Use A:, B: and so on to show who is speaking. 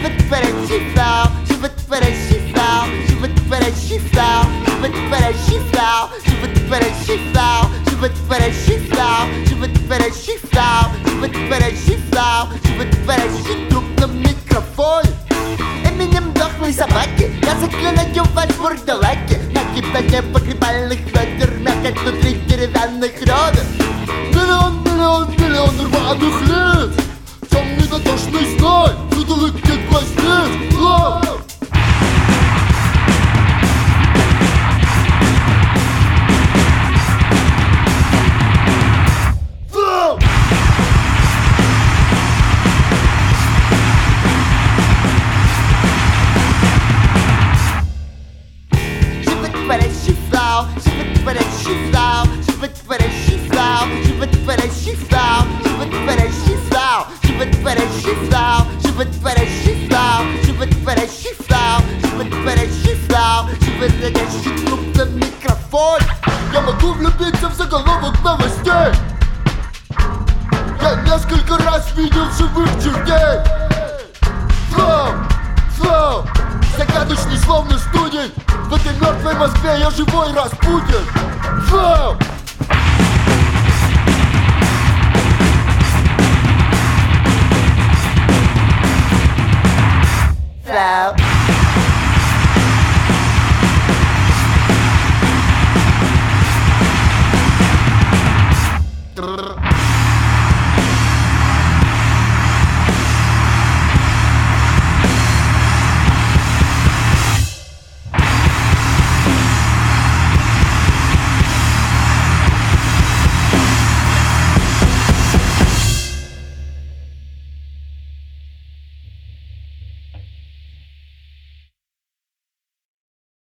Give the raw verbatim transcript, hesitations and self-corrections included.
A: Животворящий флоу, животворящий флоу, животворящий флоу, животворящий флоу, животворящий флоу, животворящий флоу, животворящий флоу, животворящий флоу, животворящий труп на микрофоне. Эминем дохлой собаки, я заклинаю вас в бурдалаке. Нагибание погребальных ведер, мякоть внутри деревянных ребер.
B: Миллион, миллион, миллион рваных лиц, темный дотошный зной, трудовики глазниц.
A: Животворящий флоу, животворящий флоу, животворящий флоу, животворящий флоу, животворящий флоу, животворящий флоу, животворящий флоу, животворящий флоу, животворящий флоу, животворящий труп на микрофон.
B: Я могу влюбиться в заголовок новостей. Я несколько раз видел живых чертей. Флоу, флоу, загадочный словно студень. В этой мертвой Москве я живой Распутин. Флоу,